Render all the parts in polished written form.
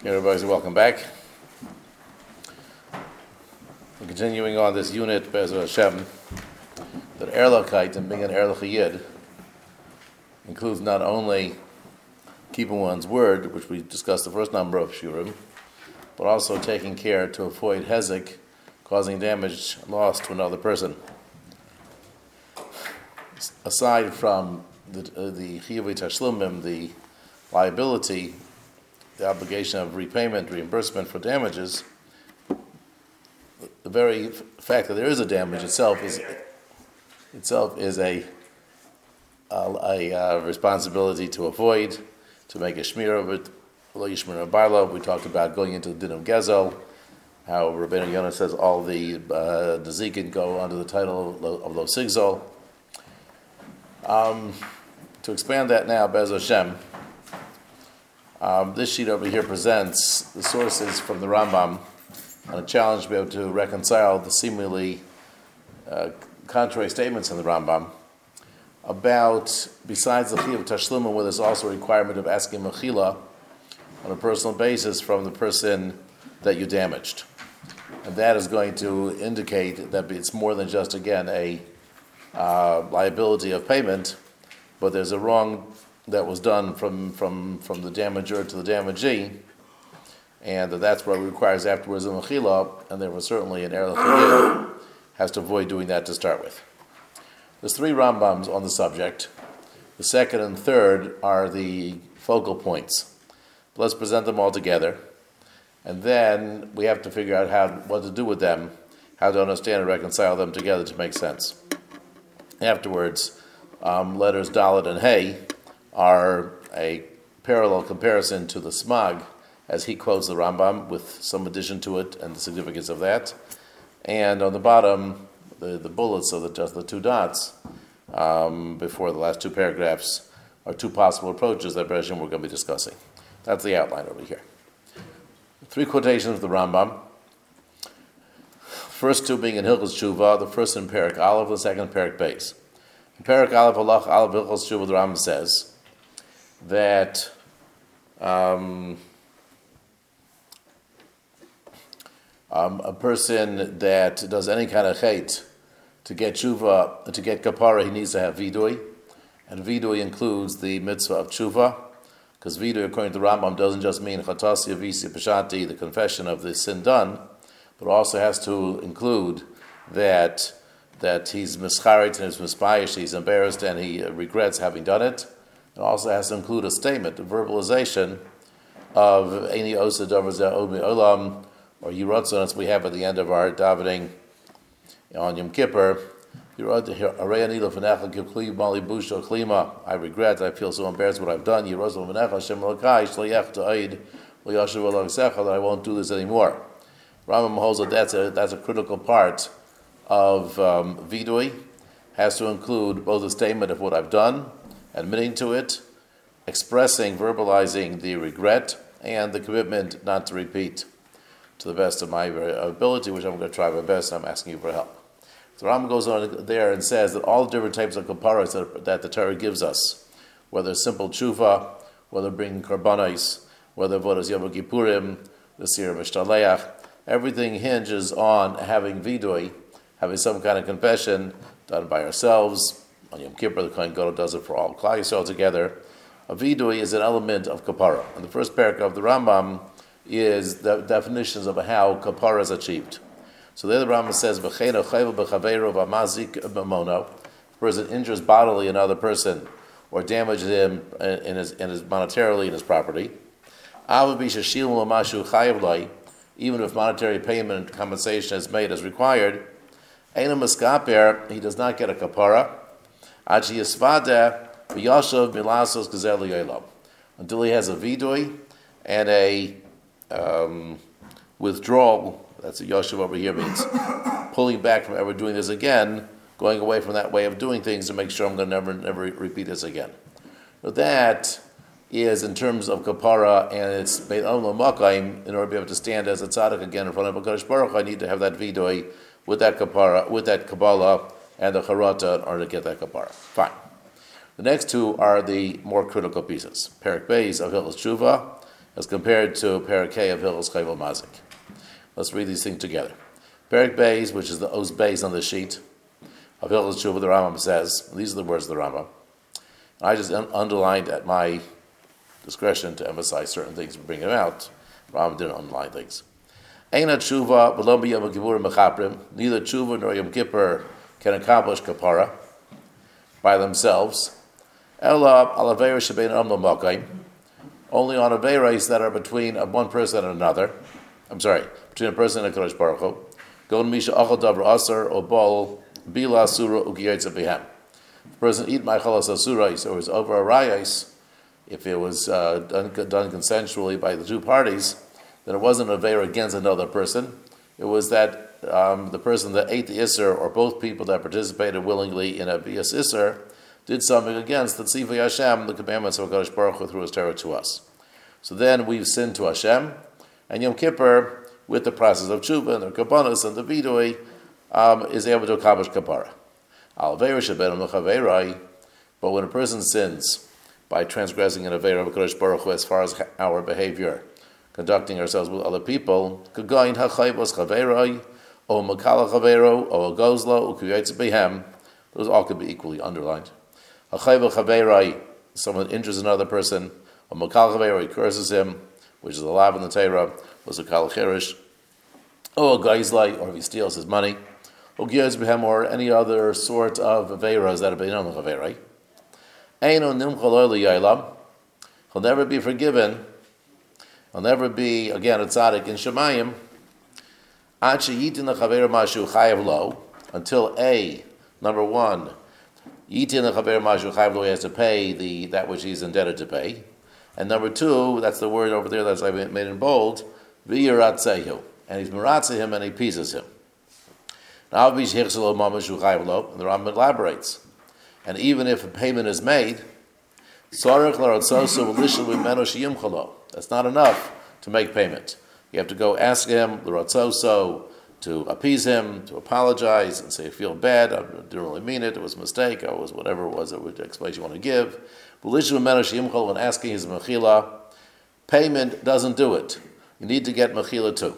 Everybody, welcome back. We're continuing on this unit, Be'ez Hashem, that Erlachite and being an Erlach Yid includes not only keeping one's word, which we discussed the first number of Shurim, but also taking care to avoid hezek, causing damage, loss to another person. Aside from the chiyuvei tashlumim, the liability, the obligation of repayment, reimbursement for damages, the very fact that there is a damage itself is a responsibility to avoid, to make a shmir of it. We talked about going into the din of Gezel, how Rabbeinu Yonah says all the Nezikin go under the title of Lo Sigzol. To expand that now, Be'ez Hashem, this sheet over here presents the sources from the Rambam on a challenge to be able to reconcile the seemingly contrary statements in the Rambam about, besides the chiyuv tashluma, where there's also a requirement of asking mechila on a personal basis from the person that you damaged. And that is going to indicate that it's more than just, again, a liability of payment, but there's a wrong that was done from the damager to the damagee, and that's what requires afterwards a mechila, and there was certainly an erlich yid has to avoid doing that to start with. There's three Rambams on the subject. The second and third are the focal points. But let's present them all together, and then we have to figure out what to do with them, how to understand and reconcile them together to make sense. Afterwards, letters Dalet and Hey are a parallel comparison to the Smag, as he quotes the Rambam with some addition to it and the significance of that. And on the bottom, the bullets of just the two dots before the last two paragraphs are two possible approaches that we're going to be discussing. That's the outline over here. Three quotations of the Rambam. First two being in Hilchos Tshuva, the first in Perek Aleph, the second in Perek Beis. In Perek Aleph, Halach Aleph Hilchos Tshuva, the Rambam says that a person that does any kind of chait to get tshuva, to get kapara, he needs to have vidui, and vidui includes the mitzvah of tshuva, because vidui, according to the Rambam, doesn't just mean chatasi avisi pashati, the confession of the sin done, but also has to include that he's mischarit and he's mispayish, he's embarrassed and he regrets having done it. It also has to include a statement, a verbalization of Eini Osa Davar Zeh Od Me'olam, or Yiratzon, as we have at the end of our davening on Yom Kippur. I regret, I feel so embarrassed what I've done. That I won't do this anymore. Rambam holds that that's a critical part of vidui. Has to include both a statement of what I've done, admitting to it, expressing, verbalizing the regret, and the commitment not to repeat to the best of my ability, which I'm going to try my best. I'm asking you for help. So Rambam goes on there and says that all different types of kaparas that the Torah gives us, whether simple tshuva, whether bringing karbanos, whether vodas Yom Kippurim, the Sir Mishtaleach, everything hinges on having vidui, having some kind of confession done by ourselves. On Yom Kippur, the Kohen Gadol does it for all Klal Yisrael together. A vidui is an element of kapara. And the first paragraph of the Rambam is the definitions of how kapara is achieved. So there the Rambam says, a person injures bodily another person or damages him in his monetarily in his property. Even if monetary payment compensation is made as required, he does not get a kapara until he has a vidui and a withdrawal. That's what Yoshev over here means. Pulling back from ever doing this again, going away from that way of doing things to make sure I'm going to never repeat this again. But that is in terms of kapara, and it's made olam makayim. In order to be able to stand as a tzaddik again in front of HaKadosh Baruch Hu, I need to have that vidui with that kapara, with that kabbalah, and the charata in order to get that kapara. Fine. The next two are the more critical pieces. Perek Beis of Hilchos Tshuva as compared to Perik K of Hilchos Chayvel Mazik. Let's read these things together. Perik Beis, which is the Os Beis on the sheet of Hilchos Tshuva, the Rambam says, these are the words of the Rambam. I just underlined at my discretion to emphasize certain things and bring them out. Rambam didn't underline things. Eina Tshuva v'lo b'yom kippur mechaprim. Neither Tshuva nor Yom Kippur can accomplish kapara by themselves. Ela al aveira shebein amlo makayim. Only on aveiros that are between one person and another. Between a person and a Kadosh Baruch Hu. Gon misha achal davar aser or bol bila surah ukiyotza behem. If a person eat ma'achalas asurais or was over a rayos, if it was done consensually by the two parties, then it wasn't a veira against another person. It was that the person that ate the isser, or both people that participated willingly in a bias isser, did something against the tzivay Hashem, the commandments of HaKadosh Baruch Hu through His Torah to us. So then we've sinned to Hashem, and Yom Kippur, with the process of tshuva and the kabbanos and the vidui, is able to accomplish kapara. Al veira sheben mechaverai, but when a person sins by transgressing an aveira of HaKadosh Baruch Hu as far as our behavior, conducting ourselves with other people, kagayin hachayvos chaverai, o makala chavero, o gozla, ukuyetz behem, those all could be equally underlined. Hachayva chaverai, someone injures another person, o makala chavero, he curses him, which is a lav in the Torah, was a kal cherish, or a gozla, or if he steals his money, o giyetz behem, or any other sort of aveiras that have been on the chaverai. Eino nimchal yalam, he'll never be forgiven. He'll never be, again, a tzaddik in Shemayim, until A, number one, yitin lechaver mashu chayav lo, he has to pay that which he's indebted to pay. And number two, that's the word over there that's made in bold, v'yiratzehu, and he's miratzeh him and he pieces him. Now, and the Rambam elaborates, and even if a payment is made, that's not enough to make payment. You have to go ask him, the Ratzoso, to appease him, to apologize, and say, I feel bad, I didn't really mean it was a mistake, I was whatever it was, which explanation you want to give. When asking his mechila, payment doesn't do it. You need to get mechila too.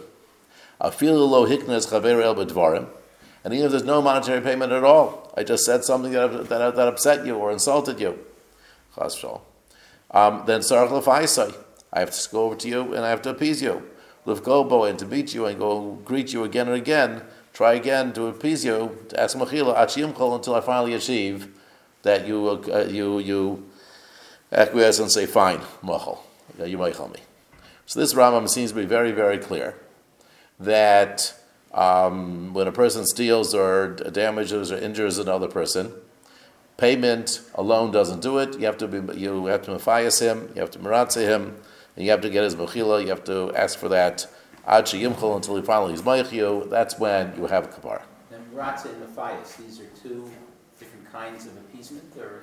And even if there's no monetary payment at all, I just said something that upset you or insulted you, then sarach lefaisai, I have to go over to you and I have to appease you. Livgobo, and to beat you and go greet you again and again, try again to appease you, to ask mechila, achiyimchol, until I finally achieve that you acquiesce and say, fine, machal, you meichel me. So this Rambam seems to be very, very clear that when a person steals or damages or injures another person, payment alone doesn't do it. You have to mafayas him, you have to miratzeh him, and you have to get his mechila, you have to ask for that ad sheyimchol until he finally is meichyu. That's when you have kapara. And miratzeh and mafayas, these are two different kinds of appeasement, or?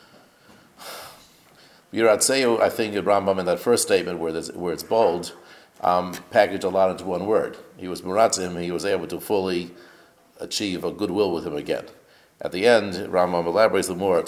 Yiratzeu, I think in Rambam in that first statement where it's bold, packaged a lot into one word. He was miratzeh him, he was able to fully achieve a goodwill with him again. At the end, Rambam elaborates the more.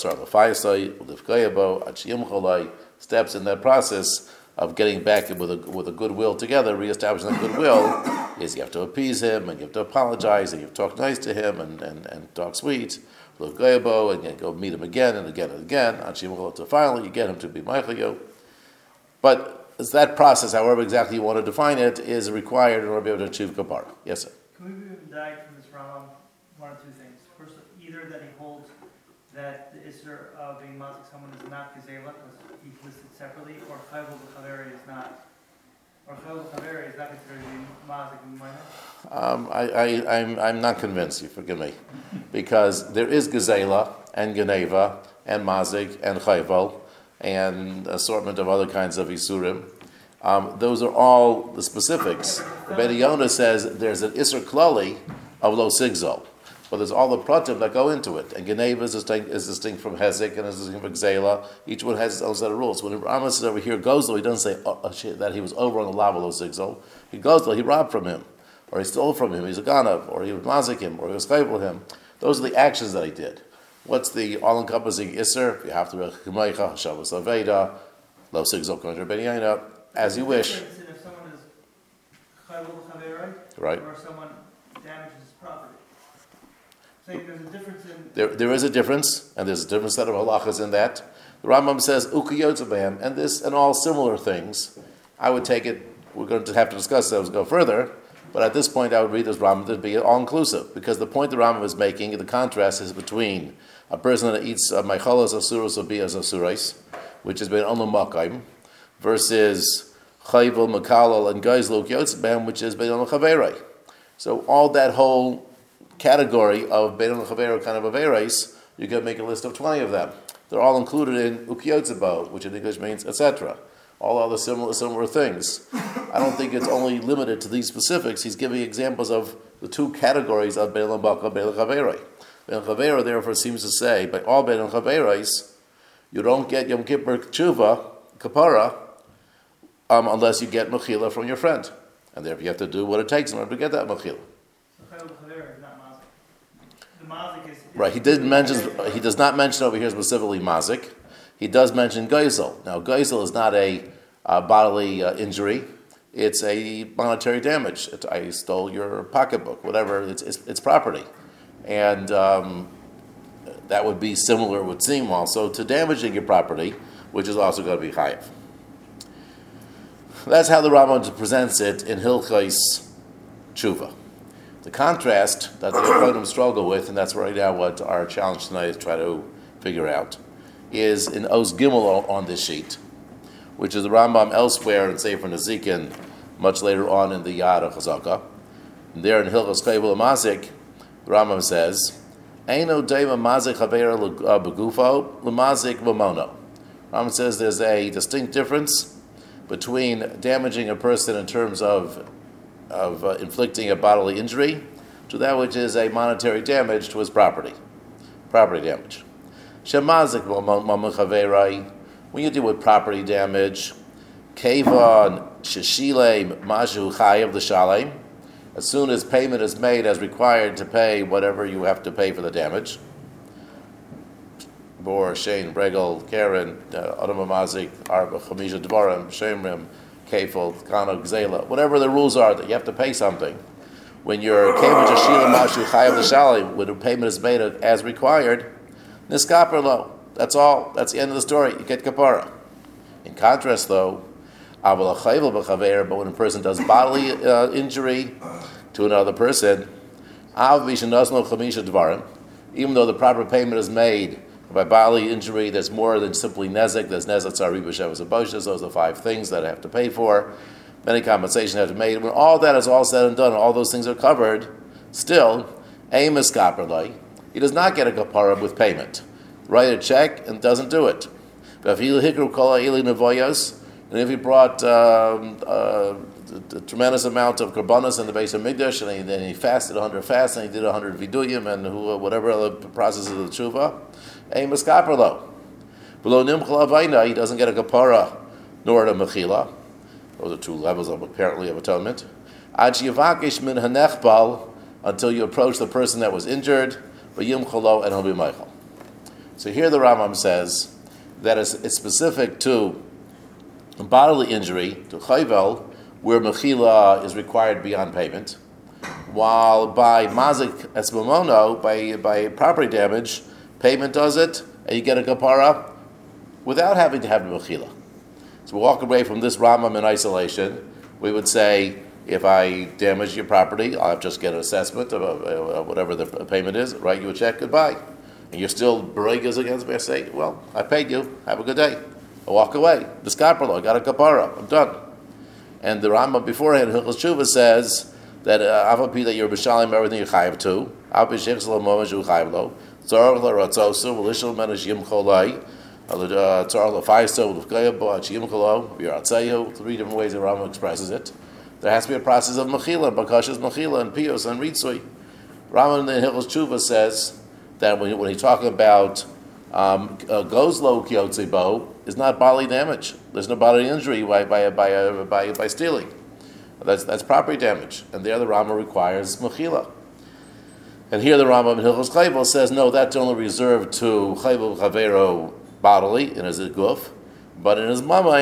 Steps in that process of getting back with a goodwill together, reestablishing that goodwill, is you have to appease him and you have to apologize and you have to talk nice to him and talk sweet. And you go meet him again and again and again. Until finally you get him to be meichel. But it's that process, however exactly you want to define it, is required in order to be able to achieve kapara. Yes, sir. Can we dive from this Rambam one or two things? First, either that he holds that the Isser of being mazik someone is not Gezela, because he's listed separately, or Chayvul B'Chaveri is not, or Chayvul B'Chaveri is not considered to be mazik in minor? I'm not convinced, you forgive me, because there is Gezela and Geneva and mazik and Chayvul and assortment of other kinds of Isurim. Those are all the specifics. The Beit Yonah says there's an Isser Klali of Lo Sigzol. But there's all the pratim that go into it. And Geneva is distinct from Hezek and is distinct from Gzela. Each one has its own set of rules. When Rambam says over here, Gozlo, he doesn't say that he was over on the level of Zigzol. He Gozlo, he robbed from him. Or he stole from him, he's a Ganav. Or he was Mazik him, or he was Chayvul him. Those are the actions that he did. What's the all-encompassing Isser? You have to Rechimaycha, Shabbos Aveda, Lo Zigzol, Kohen Rabbeinu Yonah, as you wish. There's a difference in if someone is chayvul b'chaveroi, Right. or someone damages his property. Saying there's a difference in. There is a difference, and there's a different set of halachas in that. The Rambam says ukiyotzabehem, and this and all similar things. I would take it. We're going to have to discuss those, go further. But at this point, I would read this Rambam to be all-inclusive, because the point the Rambam is making, the contrast is between a person that eats meichalos asuros or bias asurais, which has been only makayim, versus chayvul makalal and geizlo ukiyotzabehem, which has been only chaverei. So all that whole category of bein chavero kind of averes, you can make a list of 20 of them. They're all included in ukiotzabo, which in English means etc. All other similar things. I don't think it's only limited to these specifics. He's giving examples of the two categories of bein baka, bein chavero. Bein chavero therefore seems to say, by all bein chaveros, you don't get Yom Kippur tshuva, kapara, unless you get mechila from your friend. And therefore you have to do what it takes in order to get that mechila. So chayvul b'chaveroi is not mazik. The mazik is. Right, he does not mention over here specifically mazik. He does mention geisel. Now, geisel is not a bodily injury; it's a monetary damage. I stole your pocketbook, whatever. It's property, and that would be similar, would seem also, to damaging your property, which is also going to be chayiv. That's how the Rambam presents it in Hilchos Tshuva. The contrast that the Yechonim struggle with, and that's right now what our challenge tonight is try to figure out, is in Oz Gimel on this sheet, which is the Rambam elsewhere in Sefer Nezikin, much later on in the Yad of Chazaka. And there in Hilchos Chayvul Mazik, the Rambam says, Eino deima mazik chaver begufo lemazik v'mono. Rambam says there's a distinct difference between damaging a person in terms of inflicting a bodily injury to that which is a monetary damage to his property damage. Shemazik v'machaverai. When you deal with property damage, kevon sheshilem mashu chayav l'shalem. As soon as payment is made as required to pay whatever you have to pay for the damage. Bor, Shein, Bregel, Karen, Adam Mazik, Arba, Chamisha, Dvarim, Shemrim, Kefil, Kano, Gzela, whatever the rules are that you have to pay something. When you're Kevin Jashila Mashu Chayav L'Shali, when the payment is made as required, Niskaper lo. That's all. That's the end of the story. You get kapara. In contrast, though, but when a person does bodily injury to another person, even though the proper payment is made by bodily injury, there's more than simply nezek. There's nezek, tzari, b'shavas, aboshes. Those are the 5 things that I have to pay for. Many compensations have to be made. When all that is all said and done, and all those things are covered, still, aim is kaperlai. He does not get a kapara with payment. Write a check and doesn't do it. And if he brought a tremendous amount of karbanos in the base of Mikdash, and then he fasted 100 fasts, and he did 100 viduyim, and whatever other processes of the tshuva, aim is kaperlo. Below nimchal avayna, he doesn't get a kapara nor a mechila. Those are 2 levels of apparently of atonement. Ad shivakish min hanechbal, until you approach the person that was injured, v'yimchalo, and he'll be meichel. So here the Rambam says that it's specific to bodily injury, to chayvel, where mechila is required beyond payment, while by mazik esmamono, by property damage, payment does it, and you get a kapara without having to have the mechila. So we walk away from this Rambam in isolation. We would say, if I damage your property, I'll just get an assessment of whatever the payment is, write you a check, goodbye. And you're still bregas against me, I say, well, I paid you, have a good day. I walk away. The skaperlo, I got a kapara, I'm done. And the Rambam beforehand, Hilchos Tshuva, says that avapi that you're b'shalim everything you're chayiv to, avapi sheichsel momash you chayiv lo, tzarach l'ratzosu, v'lishal menash yim cholai, tzarach l'faiso, l'fgayabo, ach yim cholo, v'yaratzeyu, 3 different ways the Rambam expresses it. There has to be a process of mechila, bakashas mechila, and piyos, and ritzui. Rambam in the Hilchos Tshuva says that when he's talking about gozlo kiotzebo, is not bodily damage. There's no bodily injury by stealing. That's property damage, and there the Rambam requires mechila. And here the Rambam in Hilchos Chayvul says no, that's only reserved to chayvul chavero bodily in his guf, but in his mamain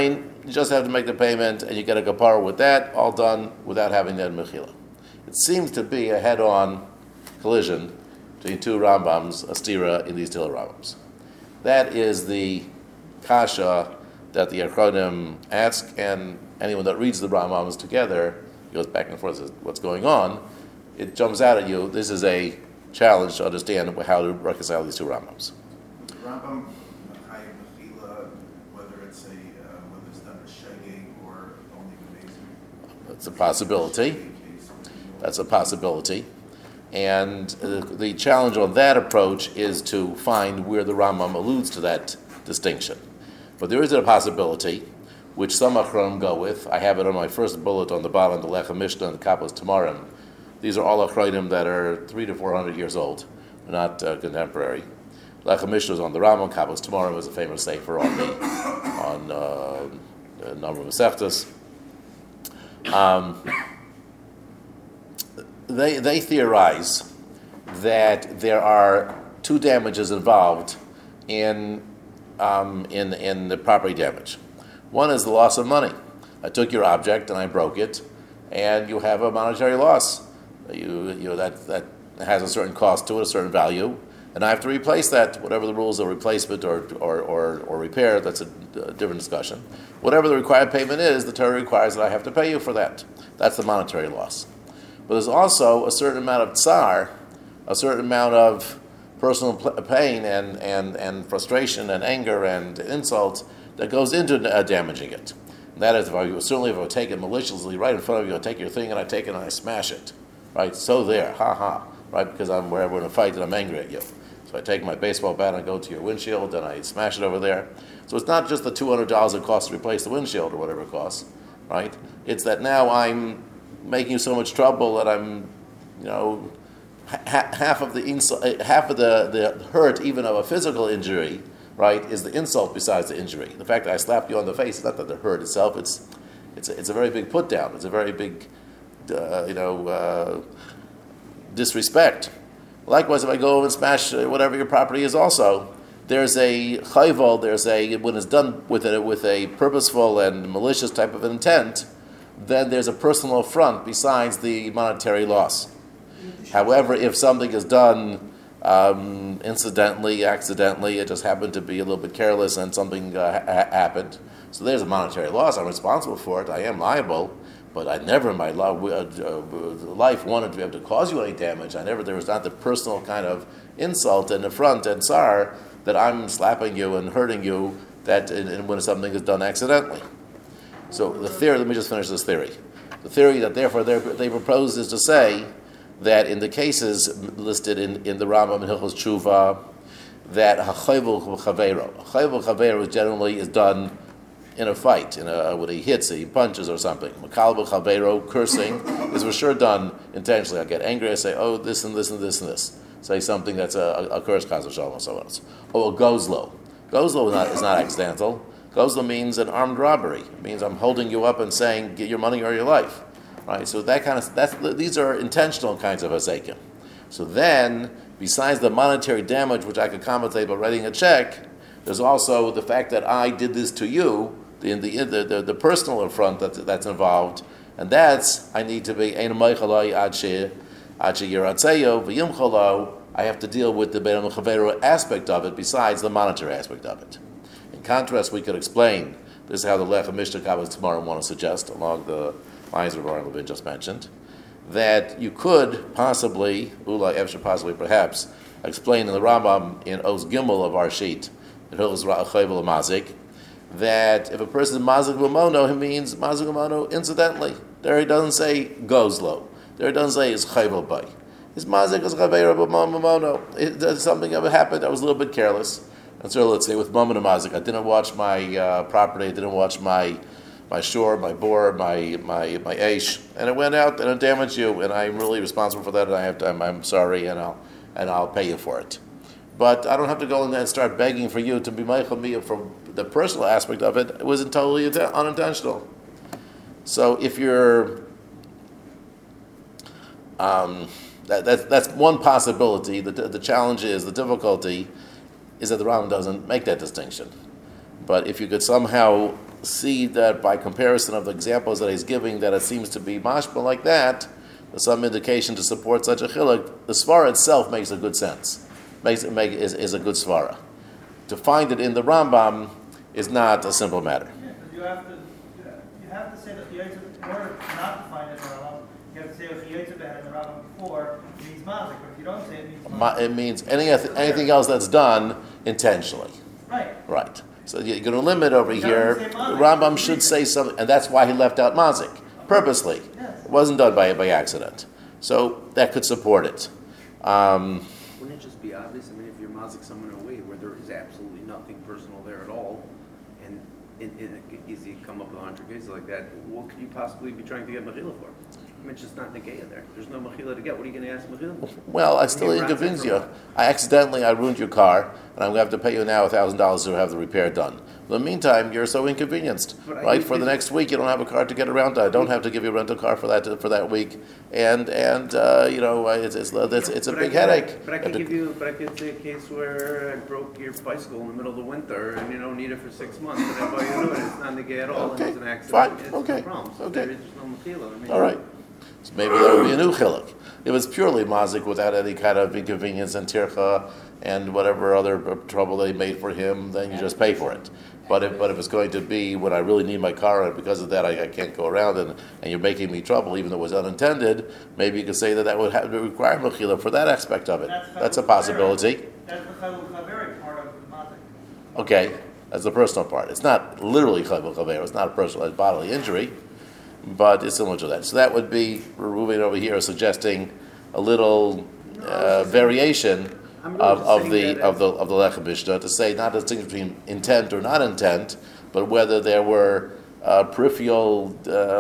you just have to make the payment, and you get a kapara with that, all done without having that mechila. It seems to be a head-on collision between two Rambams, a stira in these two Rambams. That is the kasha that the Achronim ask, and anyone that reads the Rambams together goes back and forth, says, what's going on? It jumps out at you. This is a challenge to understand how to reconcile these two Rambams. The Rambam, Chayiv Mechila, whether it's done a shegeg or only the That's a possibility. That's a possibility. And the challenge on that approach is to find where the Rambam alludes to that distinction. But there is a possibility, which some Achronim go with. I have it on my first bullet on the bottom, the Lechem Mishnah and the Kapos Tamarim. These are all Achronim that are 300 to 400 years old. They're not contemporary. Lechem Mishnah is on the Rambam, Kapos Tamarim is a famous sefer on the number of Masechtas. They theorize that there are two damages involved in the property damage. One is the loss of money. I took your object and I broke it, and you have a monetary loss. That has a certain cost to it, a certain value, and I have to replace that. Whatever the rules of replacement or repair, that's a different discussion. Whatever the required payment is, the Torah requires that I have to pay you for that. That's the monetary loss. But there's also a certain amount of tsar, a certain amount of personal pain and frustration and anger and insult that goes into damaging it. And that is, if I take it maliciously right in front of you, I take your thing and I take it and I smash it. Right? So there, right? Because we're in a fight and I'm angry at you. So I take my baseball bat and I go to your windshield and I smash it over there. So it's not just the $200 it costs to replace the windshield or whatever it costs, right? It's that now I'm making you so much trouble that I'm, half of the hurt, even of a physical injury, right, is the insult besides the injury. The fact that I slapped you on the face is not that the hurt itself. It's a very big put down. It's a very big, disrespect. Likewise, if I go and smash whatever your property is, also there's a chayvol. When it's done with a purposeful and malicious type of intent, then there's a personal affront besides the monetary loss. However, if something is done incidentally, accidentally, it just happened to be a little bit careless and something happened, so there's a monetary loss. I'm responsible for it. I am liable, but I never in my life wanted to be able to cause you any damage. There was not the personal kind of insult and affront and tsar that I'm slapping you and hurting you when something is done accidentally. So the theory, let me just finish this theory. The theory that therefore they propose is to say that in the cases listed in the Rambam and Hilchos Tshuva, that ha'chayvul chaveiro generally is done in a fight, when he hits, he punches or something. Makal chaveiro, cursing, is for sure done intentionally. I get angry, I say, oh, this and this and this and this. Say something that's a curse, chas v'shalom, or someone else. Or a gozlo. Gozlo is not accidental. Gozlo means an armed robbery. It means I'm holding you up and saying, get your money or your life. Right? So these are intentional kinds of hazekim. So then, besides the monetary damage, which I could compensate by writing a check, there's also the fact that I did this to you, the personal affront that's involved, and that's, I need to be, I have to deal with the Bein HaChavero aspect of it besides the monetary aspect of it. In contrast, we could explain, this is how the Lechem Mishnah Kapos Tamarim want to suggest, along the lines of Aaron Levin just mentioned, that you could possibly, perhaps, explain in the Rambam in Oz Gimel of our sheet, in Hilchos Chayvul Mazik, that if a person is mazik b'mono, he means mazik b'mono incidentally. There he doesn't say gozlo. There he doesn't say is chayvul bay. His mazik is chaveira b'mono. Something ever happened. I was a little bit careless. And so let's say with moment of mazik, I didn't watch my property. I didn't watch my shore, my bore, my aish, and it went out and it damaged you. And I'm really responsible for that. And I'm sorry, and I'll pay you for it. But I don't have to go in there and start begging for you to be meichel me for the personal aspect of it. It was totally unintentional. So if you're, that's one possibility. The challenge is, the difficulty is that the Rambam doesn't make that distinction. But if you could somehow see that by comparison of the examples that he's giving, that it seems to be mashma like that, there's some indication to support such a chiluk. The svara itself makes a good sense, is a good svara. To find it in the Rambam is not a simple matter. Yeah, because you have to say that the Yitzhak, in order not to find it in the Rambam, you have to say if the Yitzhak had in the Rambam before, it means mazik, but if you don't say it means mazik. It means anything else that's done intentionally. Right. Right. So you're going to limit over It here. doesn't say The mazik. Rambam should say something, and that's why he left out mazik, purposely. Yes. It wasn't done by accident. So that could support it. Wouldn't it just be obvious? I mean, if you're mazik someone away where there is absolutely nothing personal there at all, and you come up with 100 cases like that, what could you possibly be trying to get mechila for? I mean, it's just not negaya there. There's no mechila to get. What are you going to ask mechila for? Well, I still You inconvince ratzel you. for I ruined your car, and I'm going to have to pay you now $1,000 to have the repair done. In the meantime, you're so inconvenienced, But I right? think For the that- next week, you don't have a car to get around. I don't have to give you a rental car for that week, and it's a But big I headache. But I could say a case where I broke your bicycle in the middle of the winter and you don't need it for 6 months, and I buy you a new one. It's not negaya at all. Okay, And it's an accident. fine, It's okay, no problem. So okay. there's just no mechila. I mean, All right. So maybe that would be a new chiluk. If it's purely mazik without any kind of inconvenience and tircha and whatever other trouble they made for him, then you just pay for it. But if it's going to be when I really need my car and because of that I can't go around and you're making me trouble even though it was unintended, maybe you could say that would have to require mechila for that aspect of it. That's a possibility. That's the Chavul Chaveri part of the mazik. Okay, that's the personal part. It's not literally chayvul chaver. It's not a personal bodily injury, but it's similar to that. So that would be we're moving over here, suggesting a little variation I'm really just of saying the that of the Lechem Mishnah to say not a distinction between intent or not intent, but whether there were peripheral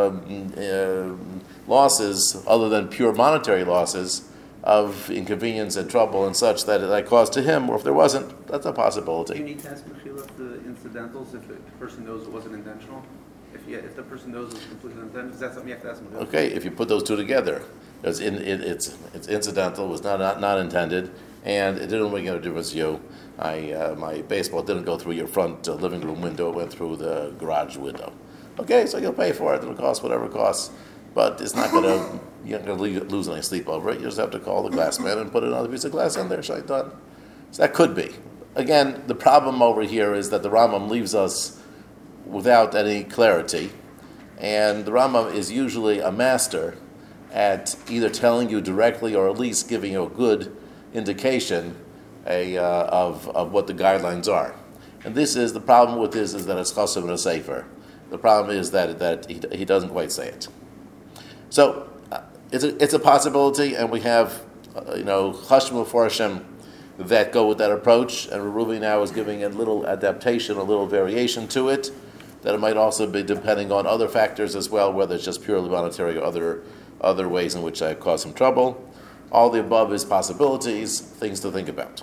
losses other than pure monetary losses of inconvenience and trouble and such that caused to him, or if there wasn't, that's a Do you possibility. need to ask mechila for the incidentals if the person knows it wasn't intentional? If the person knows it was completely intentional, is that something you have to ask mechila? Okay, if you put those two together, it's incidental, it was not intended, and it didn't make any difference to you. My baseball didn't go through your front living room window; it went through the garage window. Okay, so you'll pay for it. It'll cost whatever it costs, but it's not gonna you're not gonna lose any sleep over it. You just have to call the glass man and put another piece of glass in there. Shaitan. So that could be. Again, the problem over here is that the Rambam leaves us without any clarity, and the Rambam is usually a master at either telling you directly or at least giving you a good indication of what the guidelines are. And this is the problem with this is that it's chassav and a sefer. The problem is that he doesn't quite say it. So it's a possibility, and we have chashmu forshim that go with that approach, and Ruvi now is giving a little adaptation, a little variation to it, that it might also be depending on other factors as well, whether it's just purely monetary or other ways in which I cause him trouble. All the above is possibilities, things to think about.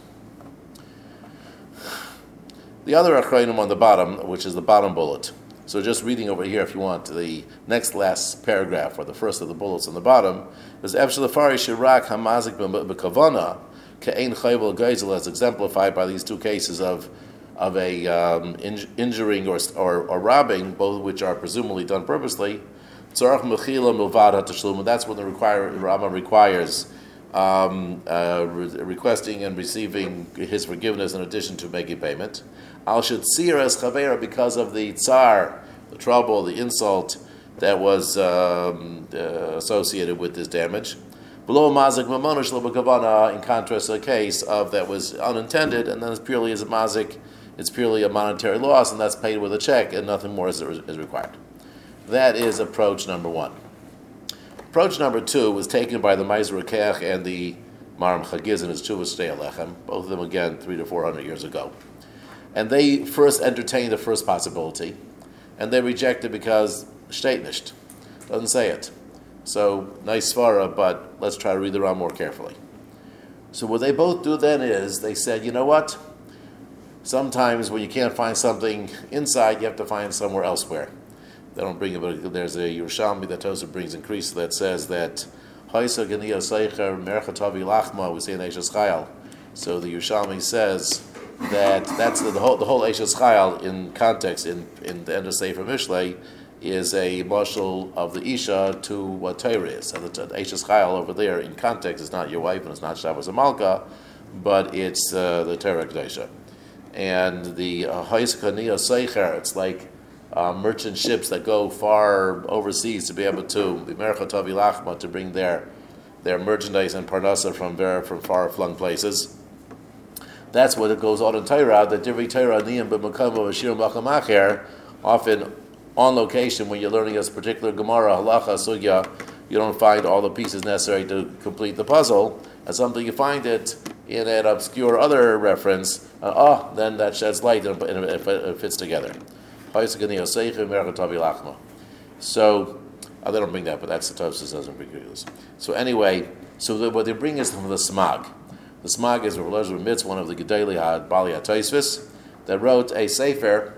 The other acronym on the bottom, which is the bottom bullet. So just reading over here, if you want, the next last paragraph, or the first of the bullets on the bottom, is Efshalafari Shirak Hamazik B'Kavana Ke'ein Chayvel Geizel, as exemplified by these two cases of injuring or robbing, both of which are presumably done purposely. Tzarach Mechila Milvad HaTashlum, and that's when the Rama requires requesting and receiving his forgiveness in addition to making payment. Al Shetzir Es Chavera, because of the tsar, the trouble, the insult that was associated with this damage. Below mazik mamonish l'b'kavana, in contrast to a case of that was unintended, and then it's purely as a mazik, it's purely a monetary loss, and that's paid with a check, and nothing more is required. That is approach number one. Approach number two was taken by the Meizer Kech and the Maram Chagiz and his Chuvas Shtei Alechem, both of them again 300 to 400 years ago. And they first entertained the first possibility, and they rejected because steht nicht, doesn't say it. So nice svara, but let's try to read the Ram more carefully. So what they both do then is they said, you know what? Sometimes when you can't find something inside, you have to find somewhere elsewhere. They don't bring it, but there's a Yerushalmi that also brings increase that says that so the Yerushalmi says that's the whole Eishes Chayal in context in the end of Sefer Mishlei is a marshal of the Isha to what Torah is. And the Eishes Chayal over there in context is not your wife and it's not Shabbos and Malka, but it's the Torah Kedusha. And the Ha'isakaniya Seicher, it's like merchant ships that go far overseas to be able to bring their merchandise and parnasa from far flung places. That's what it goes on in Torah, that every Torah niyam b'makom v'shir makam acher, often on location when you're learning a particular Gemara, halacha, sugya, you don't find all the pieces necessary to complete the puzzle, and something you find it in an obscure other reference, then that sheds light and it fits together. So, they don't bring that, but that's the Tosfos doesn't bring this. So anyway, what they bring is from the Smag. The Smag is Rav Eliezer Mitz, one of the Gedolei HaBalei HaTosfos, that wrote a sefer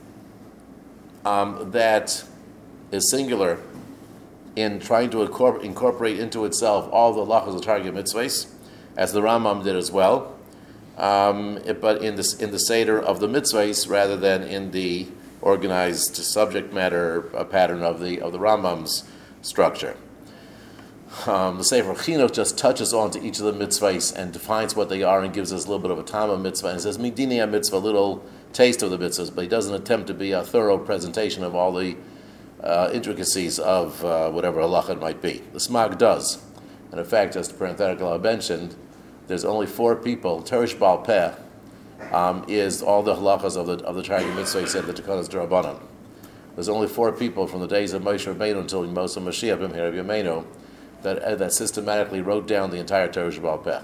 that is singular in trying to incorporate into itself all the halachos of Targum mitzvahs, as the Rambam did as well, but in the seder of the mitzvahs rather than in the organized subject matter pattern of the Rambam's structure. The Sefer Chinuch just touches on to each of the mitzvahs and defines what they are and gives us a little bit of a time of mitzvah and says midini mitzvah, a little taste of the mitzvahs, but he doesn't attempt to be a thorough presentation of all the intricacies of whatever halacha it might be. The Smag does. And in fact, just parenthetically, I mentioned, there's only 4 people. Teresh Baal Peh is all the halachas of the Targum mitzvah, he said, the Tekanos D'Rabbanan. There's only 4 people from the days of Moshe Rabbeinu until Moshe Mashiach B'mher Yameinu that systematically wrote down the entire Teresh Baal Peh.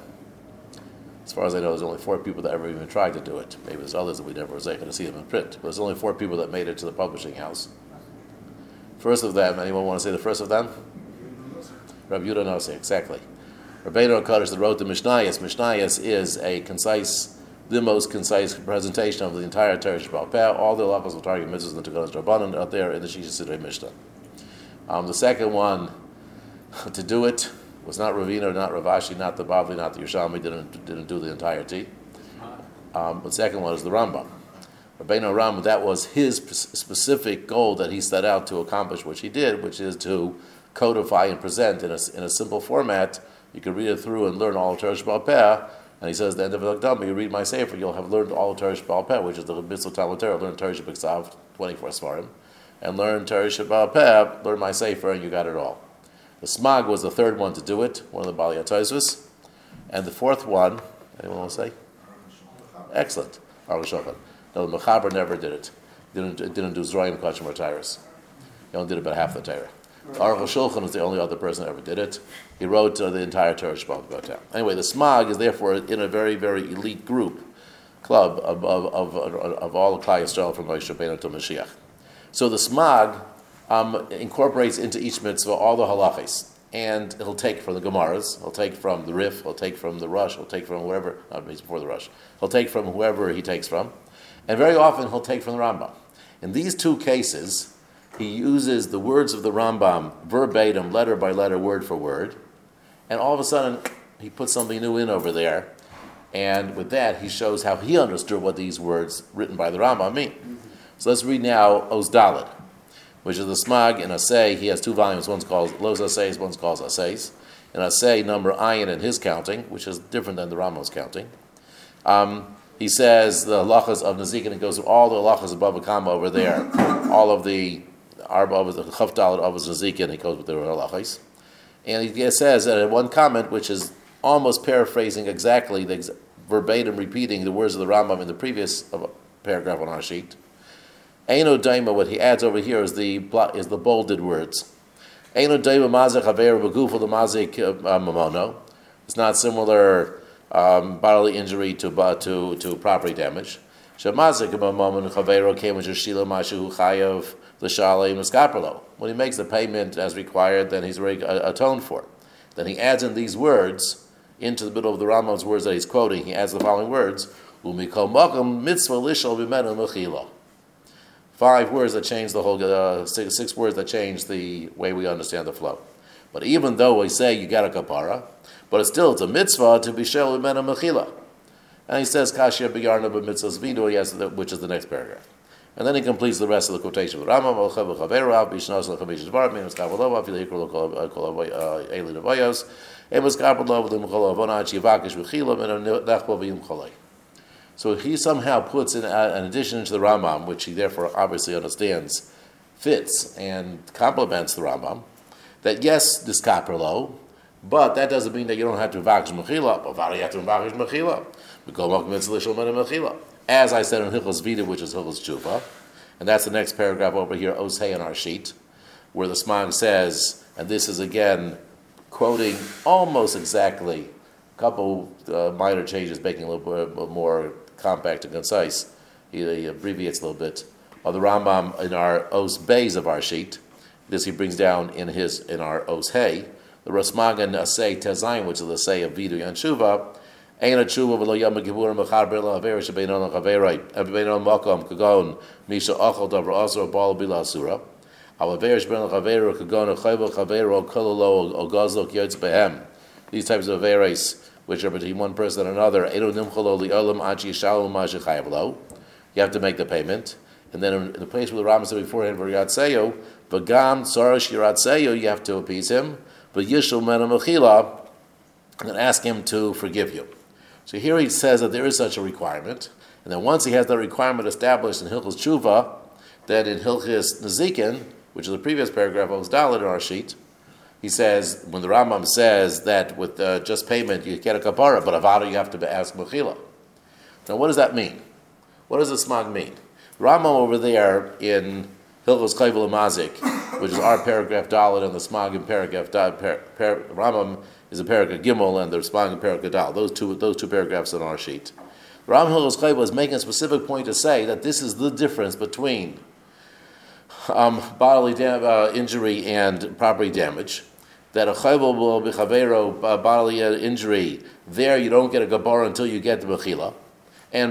As far as I know, there's only 4 people that ever even tried to do it. Maybe there's others that we never was able to see them in print. But there's only 4 people that made it to the publishing house. First of them, anyone want to say the first of them? Rabbi Yehuda Nossi, exactly. Rabbeinu HaKadosh that wrote the Mishnayos. Mishnayos is the most concise presentation of the entire Teresh Baal Peh, all the halachos of Targum mitzvahs and the Tekanos D'Rabbanan out there in the Shisha Sidrei Mishnah. The second one to do it was not Ravina, not Ravashi, not the Bavli, not the Yerushalmi, didn't do the entirety. But the second one is the Rambam. Rabbeinu Ram, that was his specific goal that he set out to accomplish, which he did, which is to codify and present in a simple format. You can read it through and learn all of Teresh Baal Peh. And he says, at the end of the Akdama, you read my Sefer, you'll have learned all of Teresh Baal Peh, which is the mitzvah Talmud Torah. Learn Teresh B'Ksav, 24 Svarim, and learn Teresh Baal Peh, learn my Sefer, and you got it all. The Smag was the third one to do it, one of the Balei HaTosfos. And the fourth one, anyone want to say? Excellent. Aruch Shulchan. No, the Mechaber never did it. Didn't do Zroim Kachim or Tyrus. He only did about half the Torah. Aruch Shulchan was the only other person that ever did it. He wrote the entire Torah Shebal B'Gotem. Anyway, the Smag is therefore in a very, very elite club of all the Klal Yisrael from Moshe Rabbeinu to Mashiach. So the Smag incorporates into each mitzvah all the halachis, and he'll take from the Gemaras, he'll take from the Rif, he'll take from the Rush, he'll take from wherever, not before the Rush, he'll take from whoever he takes from, and very often he'll take from the Rambam. In these 2 cases, he uses the words of the Rambam verbatim, letter by letter, word for word, and all of a sudden he puts something new in over there, and with that he shows how he understood what these words written by the Rambam mean. So let's read now Oz Daled, which is the Smag in Asay. He has 2 volumes, one's called Los Asays, one's called Asays. In Asay, number Ayin in his counting, which is different than the Rambam's counting. He says the halachas of Nezikin, it goes through all the halachas above a comma over there, all of the Arba of the Chaf Daled of Nezikin, he goes with the halachas. And he says that in one comment, which is almost paraphrasing exactly, verbatim repeating the words of the Rambam in the previous paragraph on our sheet, Eino Daima, what he adds over here is the bolded words. Eino Daima Mazik Haver Begufel the Mazik Mamono. It's not similar bodily injury to property damage. Shemazik Mamon Chavero came with Shila Mashu Chayav L'Shalei Muskaperlo. When he makes the payment as required, then he's already atoned for. Then he adds in these words into the middle of the Rambam's words that he's quoting. He adds the following words: Umikol Makom Mitzvah Lishol B'Menu Mechila. 5 words that change the whole, 6 words that change the way we understand the flow. But even though we say you got a kapara, but it's a mitzvah to be shel imena mechila. And he says, Kashya b'yarna b'mitzvahs vidu, yes, which is the next paragraph. And then he completes the rest of the quotation with Rambam, Olcha v'chaverav, b'shnos l'chamish dvar, min eskavalova, fil hikru l'kol eli nevayos, and eskavalova l'mchol avona, chivakish v'chila, min nechbo v'yim. So he somehow puts in an addition to the Rambam, which he therefore obviously understands, fits and complements the Rambam, that yes, this kaperlo, but that doesn't mean that you don't have to vakish mechila, but you have to vakish mechila. As I said in Hilchos Vida, which is Hilchos Tshuva, and that's the next paragraph over here, Osei on our sheet, where the Smag says, and this is again quoting almost exactly, a couple minor changes, making it a little bit more compact and concise. He abbreviates a little bit. Of the Rambam in our Os Beis of our sheet, this he brings down in our Os Hey, the Rasmagan Asay Tezayin, which is the say of Vidu and Tshuva. Ein tshuva v'lo yom kibur mechar b'la avera shebeinon l'chaverei b'einon makom kagon misha achol davar asur bal bila asura al avera shebeinon l'chaveru kagon chayvel chaveru kololo o gazlo kiyotz behem. These types of averes, which are between one person and another, edo nimcholo li'olam achi shalom ma'ashechayv lo. You have to make the payment, and then in the place where the Rambam said beforehand, v'riatseyo v'gam tzarash yiratseyo, you have to appease him, but yishul mena mechila, and then ask him to forgive you. So here he says that there is such a requirement, and then once he has that requirement established in Hilchos Tshuva, then in Hilchos Nezikin, which is the previous paragraph of Dalet in our sheet, he says, when the Rambam says that with just payment you get a kapara, but avada you have to ask mechila. Now what does that mean? What does the smag mean? Rambam over there in Hilchos Chayvel Mazik, which is our paragraph Dalet and the smag in paragraph Rambam is a paragraph Gimel and the Smag in paragraph Dal. Those two paragraphs on our sheet. Ram Hilchos Chayvel is making a specific point to say that this is the difference between bodily injury and property damage. That a chayvel will be chavero bodily injury. There you don't get a gabar until you get the mechila, and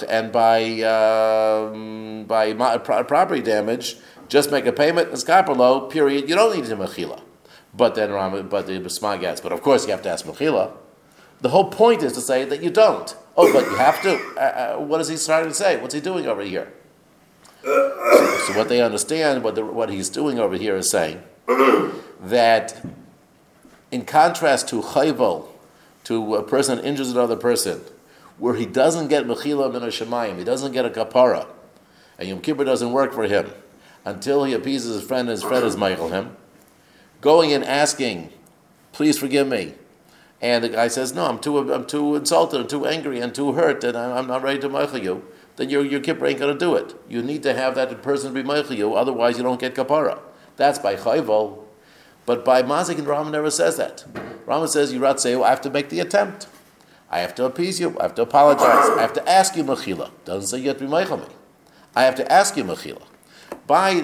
by property damage, just make a payment. It's kaperlo. Period. You don't need the mechila. But the Smag adds, but of course you have to ask mechila. The whole point is to say that you don't. Oh, but you have to. What is he trying to say? What's he doing over here? So what they understand, what he's doing over here is saying that in contrast to chayvel, to a person that injures another person, where he doesn't get mechila min hashemayim, he doesn't get a kapara, and Yom Kippur doesn't work for him until he appeases his friend and his friend is meichel him. Going and asking, please forgive me, and the guy says, no, I'm too insulted, I'm too angry, and too hurt, and I'm not ready to meichel you. Then your kippur ain't going to do it. You need to have that person be meichel you, otherwise you don't get kapara. That's by chayvel. But by mazik and Rambam never says that. Rambam says, Yiratzeu, I have to make the attempt. I have to appease you. I have to apologize. I have to ask you mechila. Doesn't say you have to be meichel me. I have to ask you mechila. By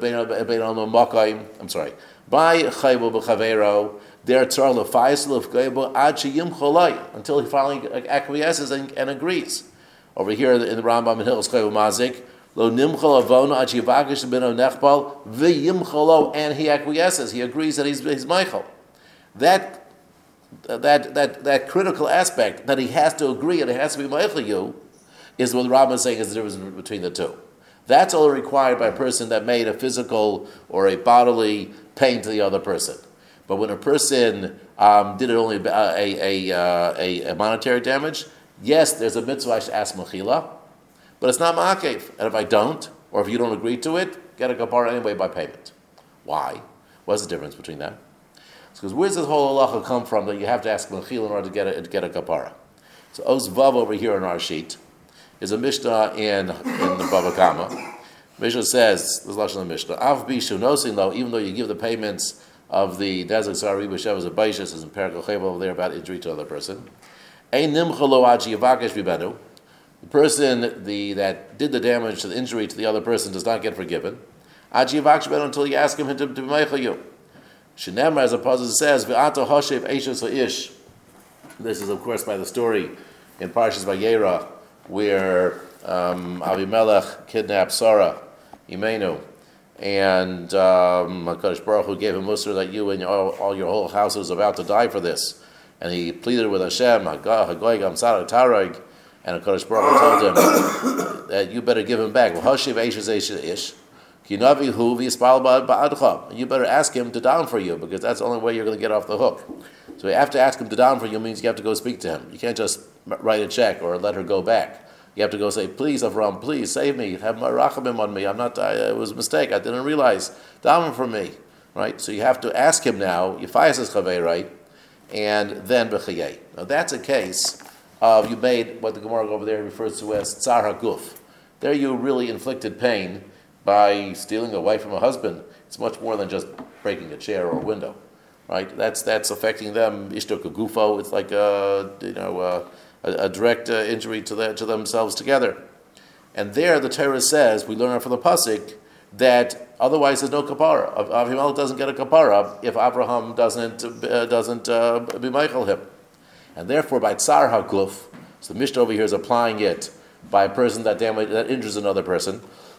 chayvel b'chavero, there tzar lefayis lefgeibo ad sheyim cholai, until he finally acquiesces and agrees. Over here in the Rambam in Hilchos Chayvel Mazik, lo nimchol avona ad shivakish b'no nechbal v'yimcholo, and he acquiesces. He agrees that he's meichel. That critical aspect that he has to agree and he has to be meichel you is what the Rambam is saying is the difference between the two. That's all required by a person that made a physical or a bodily pain to the other person. But when a person did it only a monetary damage, yes, there's a mitzvah to ask mechila, but it's not ma'akev. And if I don't, or if you don't agree to it, get a kapara anyway by payment. Why? What's the difference between that? It's because where's this whole halacha come from that you have to ask mechila in order to get a kapara? So Os Vav over here in our sheet is a Mishnah in the Bava Kama. Mishnah says, this is Lashon of the Mishnah, Av bishu nosin lo, even though you give the payments of the Dezek Sari B'Shev as a Baishas, is in Perek Chayvel over there about injury to another person. Ein nimchalo ad sheyavakesh v'benu. The person that did the damage to the injury to the other person does not get forgiven. Ad sheyavakesh v'benu, until you ask him to be meichel you. Shenemar, as the passage says, v'ata hoshev eishes ha'ish. This is, of course, by the story in Parshas Vayera, where Avimelech kidnapped Sarah, Imenu, and HaKadosh Baruch Hu gave him Musar that you and all your whole house is about to die for this. And he pleaded with Hashem, Hagoy Gam Sarah Tarag, And HaKadosh Baruch Hu told him that you better give him back. You better ask him to down for you, because that's the only way you're going to get off the hook. So you have to ask him to down for you means you have to go speak to him. You can't just write a check or let her go back. You have to go say, please, Avram, please save me. Have my rachamim on me. It was a mistake. I didn't realize. Down for me. Right? So you have to ask him now, Yifayas is Chavei, and then B'chayei. Now that's a case of you made what the Gemara over there refers to as Tsar HaGuf. There you really inflicted pain by stealing a wife from a husband. It's much more than just breaking a chair or a window. Right? That's affecting them. Ishtok Gufo. It's like a direct injury to themselves together. And there the Torah says, we learn from the pasuk, that otherwise there's no kapara. Avimelech doesn't get a kapara if Abraham doesn't be Michael him. And therefore by Tsar HaGuf, so the Mishnah over here is applying it by a person that injures another person,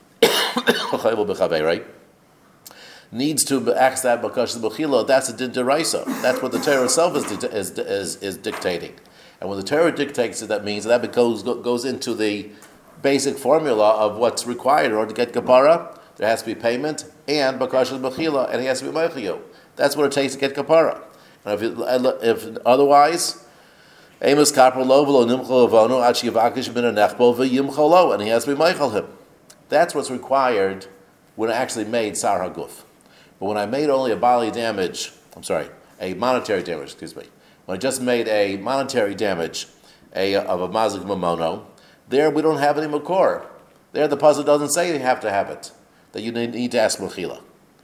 needs to ask that because the Bechila, that's a din deraisa. That's what the Torah itself is dictating. And when the Torah dictates it, that means that goes into the basic formula of what's required in order to get kapara. There has to be payment and bakasha b'chila, and he has to be meichiyu. That's what it takes to get kapara. And if otherwise, amos kapar lo v'lo nimchol avonu ad shivakish min anechbo v'yimcholo, and he has to be meichel him. That's what's required when I actually made Tsar HaGuf. But when I made only a monetary damage, when I just made a monetary damage of a mazik mamono, there we don't have any makor. There the puzzle doesn't say you have to have it, that you need to ask mechila.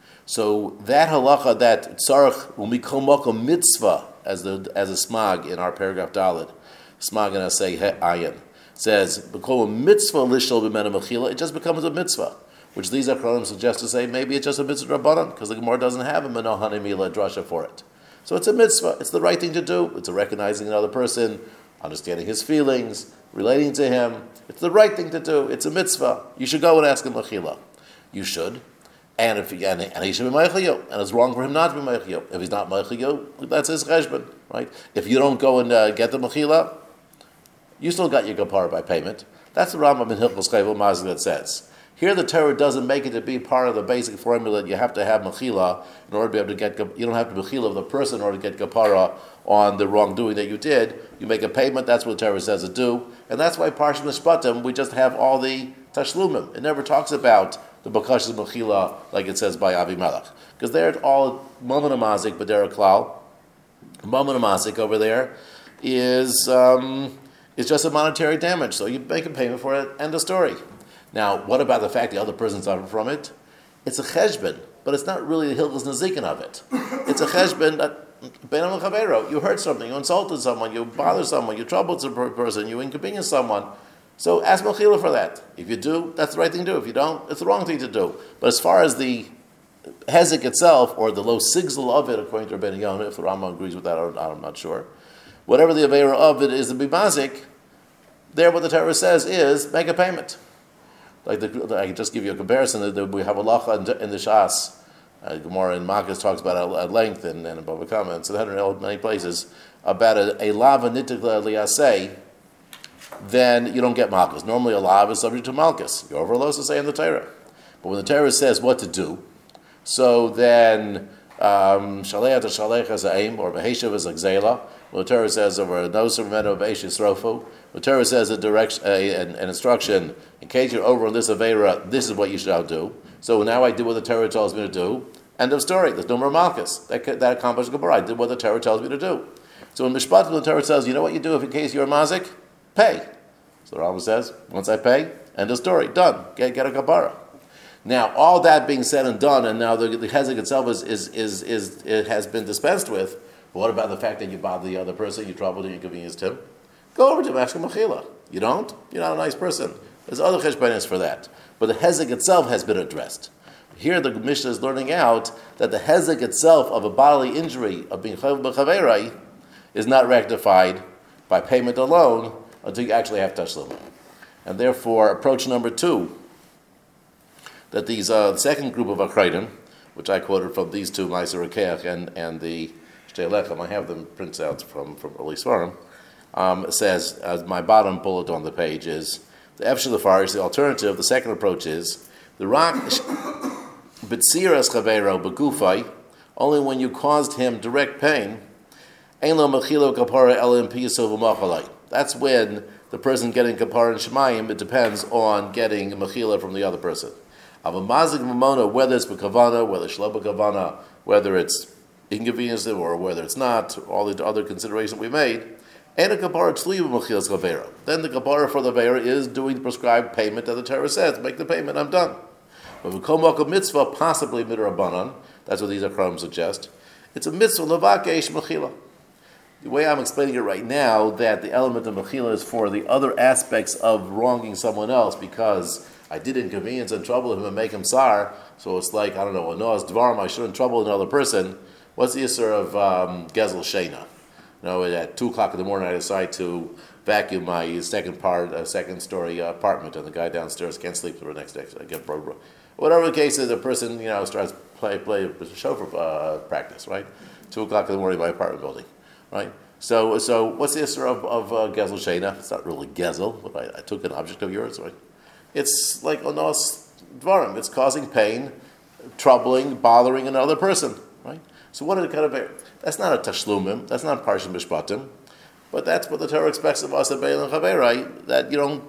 So that halacha, that tzarech umikomoka mitzvah, as a smag in our paragraph Dalet, smag in Asay Ayin, says become a mitzvah lishol b'mena mechila, it just becomes a mitzvah, which these Achronim suggest to say maybe it's just a mitzvah rabbanon, because the Gemara doesn't have a menohane mila drasha for it. So it's a mitzvah. It's the right thing to do. It's a recognizing another person, understanding his feelings, relating to him. It's the right thing to do. It's a mitzvah. You should go and ask him mechila. You should. And he should be meichiyu. And it's wrong for him not to be meichiyu. If he's not meichiyu, that's his cheshbon, right? If you don't go and get the mechila, you still got your kapara by payment. That's the Rambam in Hilchos Chayvul Mazik that says. Here the Torah doesn't make it to be part of the basic formula that you have to have mechila in order to be able to get, you don't have to mechila of the person in order to get kapara on the wrongdoing that you did. You make a payment, that's what the Torah says to do. And that's why Parshat Mishpatim, we just have all the tashlumim. It never talks about the bakashas mechila like it says by Avimelech. Because they're all mammon mazik, but they're a klal. Mammon mazik over there is just a monetary damage. So you make a payment for it, end of story. Now, what about the fact the other person suffered from it? It's a cheshbon, but it's not really the hilchos nezikin of it. It's a cheshbon that benam chavero. You hurt something, you insulted someone, you bothered someone, you troubled a person, you inconvenienced someone. So ask mechila for that. If you do, that's the right thing to do. If you don't, it's the wrong thing to do. But as far as the hezek itself, or the low sigzal of it, according to Rabbeinu Yonah, if the Rambam agrees with that, I'm not sure. Whatever the avera of it is the bimazik, there what the Torah says is make a payment. I can just give you a comparison. We have a lacha in the Shas. Gemara in Makkas talks about it at length, and in Bava Kama, and Sanhedrin in many places, about a lava nitikla liyaseh, then you don't get malchus. Normally a lava is subject to malchus. You're over to say in the Torah. But when the Torah says what to do, so then shaleach to shaleach as aim, or beheshav as a gzela. When the Torah says over no servant of Eishis Rofu, the Torah says an instruction, in case you're over on this Avera, this is what you shall do. So now I did what the Torah tells me to do. End of story. There's no more Malchus. That accomplished Gemara. I did what the Torah tells me to do. So in Mishpat, the Torah says, you know what you do if in case you're a mazik? Pay. So the Rambam says, once I pay, end of story. Done. Get a kapara. Now, all that being said and done, and now the hezek itself it has been dispensed with. But what about the fact that you bother the other person, you troubled him, you inconvenienced him? Go over to him, ask him mechila. You don't? You're not a nice person. There's other cheshbonos for that. But the hezek itself has been addressed. Here the Mishnah is learning out that the hezek itself of a bodily injury, of being chayav b'chaverai, is not rectified by payment alone until you actually have tashlum. And therefore, approach number 2, that these second group of akraidim, which I quoted from these two, Ma'aser Rekeach and the Shtei Lechem, I have them printed out from early Svarim, says, as my bottom bullet on the page is, the Efshel Farish, the alternative, the second approach is, the rock, B'tziras Chavero B'gufay, only when you caused him direct pain, Ein lo mechilo kapara elim piyaso v'machalai. That's when the person getting kapara and shemayim, it depends on getting mechila from the other person. Avamazik mamona, whether it's b'kavana, whether it's shlo b'kavana, whether it's inconvenience or whether it's not, all the other considerations we made, and a kapara tzliya b'mechilas kavera. Then the kapara for the vera is doing the prescribed payment that the Torah says. Make the payment, I'm done. But v'kol mitzvah, possibly midrabanan, that's what these akram suggest. It's a mitzvah levakesh mechila. The way I'm explaining it right now, that the element of mechila is for the other aspects of wronging someone else, because I did inconvenience and trouble him and make him sar, so it's like, I don't know, a noah's dvarim, I shouldn't trouble another person. What's the issur of gezel shena? At 2 o'clock in the morning I decide to vacuum my second story apartment, and the guy downstairs can't sleep for the next day. I get broke. Whatever the case is, the person, starts play chauffeur practice, right? 2 o'clock in the morning in my apartment building. Right. So what's the issur of gezel shena? It's not really gezel, but I took an object of yours, right? It's like onos dvarim. It's causing pain, troubling, bothering another person, right? So what are the kind of that's not a tashlumim. That's not parsha mishpatim, but that's what the Torah expects of us at Beil and Chaverai, that you don't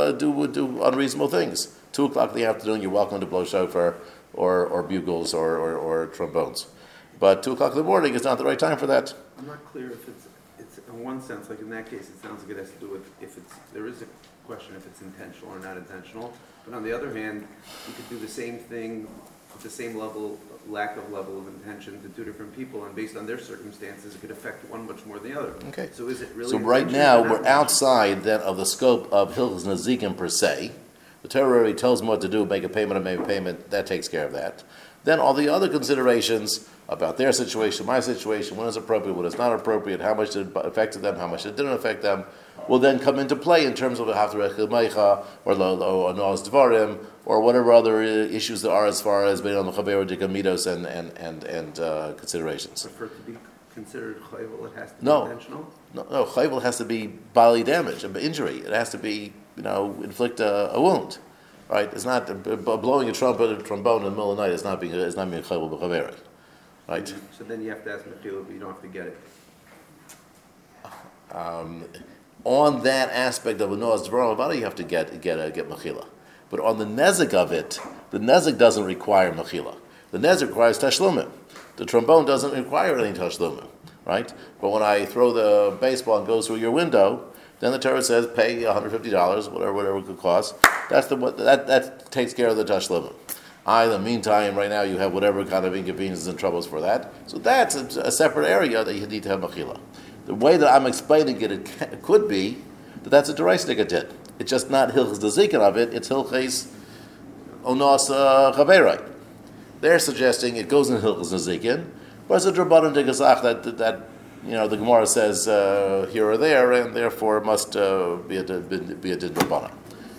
do unreasonable things. 2 o'clock in the afternoon, you're welcome to blow shofar or bugles or trombones. But 2 o'clock in the morning is not the right time for that. I'm not clear if it's in one sense, like in that case, it sounds like it has to do with there is a question if it's intentional or not intentional. But on the other hand, you could do the same thing with the same lack of level of intention to two different people, and based on their circumstances, it could affect one much more than the other. Okay. So is it really? So right now, we're outside then of the scope of Hilchos Nazikim per se. The Torah already tells them what to do, make a payment, that takes care of that. Then all the other considerations about their situation, my situation, when it's appropriate, when it's not appropriate, how much it affected them, how much it didn't affect them, will then come into play in terms of Haftarech Meicha or Noah's Dvarim or whatever other issues there are as far as Bein al Mechaber Dikamidos and considerations. For it to be considered chayvul, it has to be intentional? No, chayvul has to be bodily damage, an injury. It has to be, inflict a wound. Right? It's not blowing a trombone in the middle of the night. It's not being chayvul b'chaveri. Right? So then you have to ask Mechila, but you don't have to get it. On that aspect of a Noah's Dvarim, you have to get Mechila. But on the nezek of it, the nezek doesn't require Mechila. The nezek requires Tashlumim. The trombone doesn't require any Tashlumim. Right? But when I throw the baseball and it goes through your window, then the Torah says pay $150, whatever it could cost. That takes care of the Tashlumim. In the meantime, right now you have whatever kind of inconveniences and troubles for that. So that's a separate area that you need to have mechila. The way that I'm explaining it, it could be that that's a Deraisa did. It's just not Hilchos Nazikin of it, it's Hilchos Onos Chaverai. They're suggesting it goes in Hilchos Nazikin, but it's a Drabanan de Gazach that the Gemara says here or there, and therefore must be a Din Drabanan.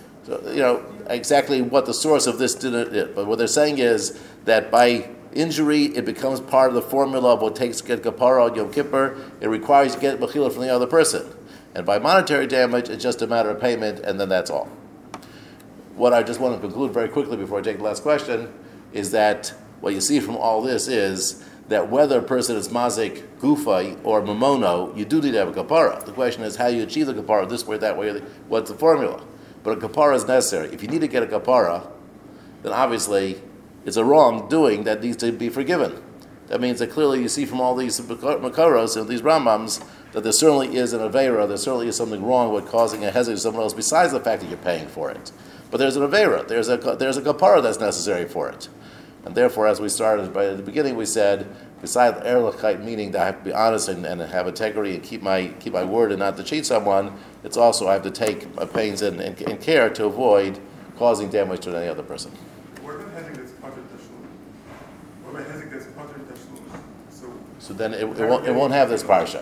So, exactly what the source of this didn't. But what they're saying is that by injury, it becomes part of the formula of what takes to get kapara on Yom Kippur. It requires to get mechila from the other person. And by monetary damage, it's just a matter of payment, and then that's all. What I just want to conclude very quickly before I take the last question is that what you see from all this is that whether a person is mazik, gufay, or mamono, you do need to have a kapara. The question is how you achieve the kapara, this way, that way, what's the formula? But a kapara is necessary. If you need to get a kapara, then obviously it's a wrongdoing that needs to be forgiven. That means that clearly you see from all these makaros and these Rambams that there certainly is an aveira, there certainly is something wrong with causing a hezek to someone else besides the fact that you're paying for it. But there's an aveira, there's a kapara that's necessary for it. And therefore, as we started by the beginning, we said, besides erlichkeit, meaning that I have to be honest and have integrity and keep my word and not to cheat someone, it's also I have to take pains and care to avoid causing damage to any other person. What about hezek that's pater tashlum? What about hezek that's pater tashlum? So then it won't have this parsha.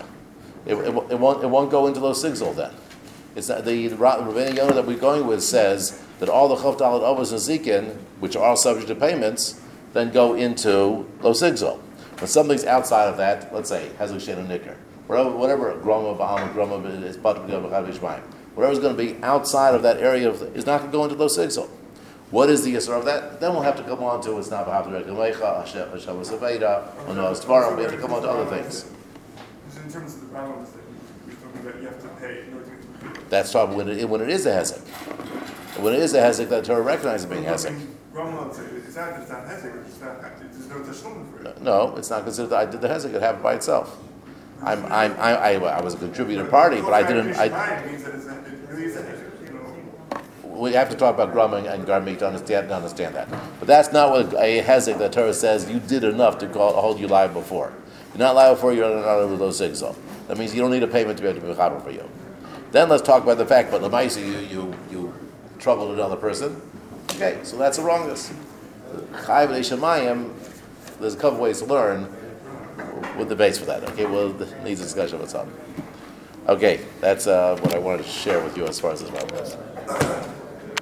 It won't go into those sigzol then. It's not, the Rabbeinu Yonah that we're going with says that all the Chav Dalet Avos and Zikin, which are all subject to payments, then go into Lo Sigzol. When something's outside of that, let's say Hezek Shenu Nicker, whatever groma ba'am groma is whatever's going to be outside of that area is not going to go into those sigil. What is the yisur of that? Then we'll have to come on to it's not b'havdurek Hashem Saveda, tomorrow we have to come on to other things. Because in terms of the Rambam, we're talking about you have to pay in order to get the That's talking when it is a hezek. When it is a hezek, that Torah recognizes it being hezek. Rambam says it's not hezek, it's not, there's no tashlumin for it. No, it's not considered. I did the hezek. It happened by itself. I was a contributor party, but I didn't. Means that it really is a hezek, you know. We have to talk about grumming and garming to understand that. But that's not what a hezek that Torah says you did enough to hold you liable for. You're not liable for. You're not over those sigzal. That means you don't need a payment to be able to be liable for you. Then let's talk about the fact, but Lamaisi, you troubled another person. Okay, so that's a wrongness. Chayv Shemayim, there's a couple ways to learn with the base for that. Okay, well, it needs a discussion of its own. Okay, that's what I wanted to share with you as far as this problem goes.